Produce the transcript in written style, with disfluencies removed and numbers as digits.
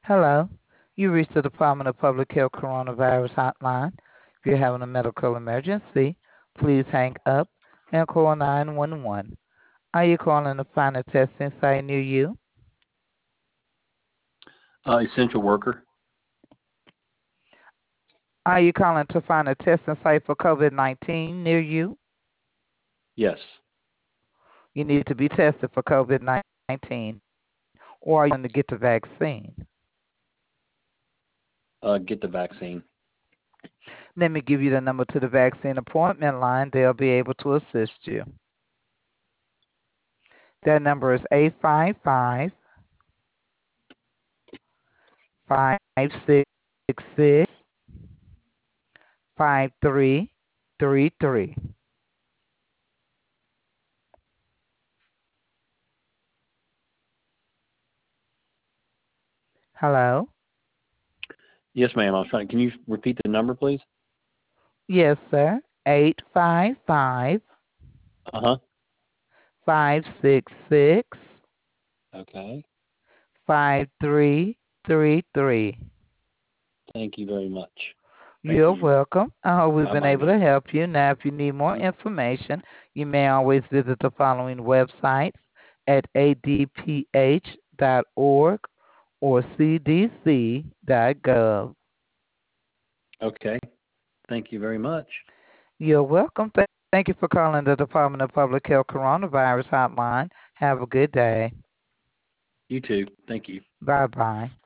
Hello. You reached the Department of Public Health Coronavirus Hotline. If you're having a medical emergency, please hang up and call 911. Are you calling to find a testing site near you? Essential worker. Are you calling to find a testing site for COVID-19 near you? Yes. You need to be tested for COVID-19, or are you going to get the vaccine? Get the vaccine. Let me give you the number to the vaccine appointment line. They'll be able to assist you. That number is 855-566-5333. Hello? Yes, ma'am. I was trying. Can you repeat the number, please? Yes, sir. 855 Uh-huh. 566 Okay. 5333. Thank you very much. Thank You're you. welcome. I hope we've been Bye-bye able now. to help you. Now, if you need more information, you may always visit the following websites at adph.org or cdc.gov. Okay. Thank you very much. You're welcome. Thank you for calling the Department of Public Health Coronavirus Hotline. Have a good day. You too. Thank you. Bye-bye.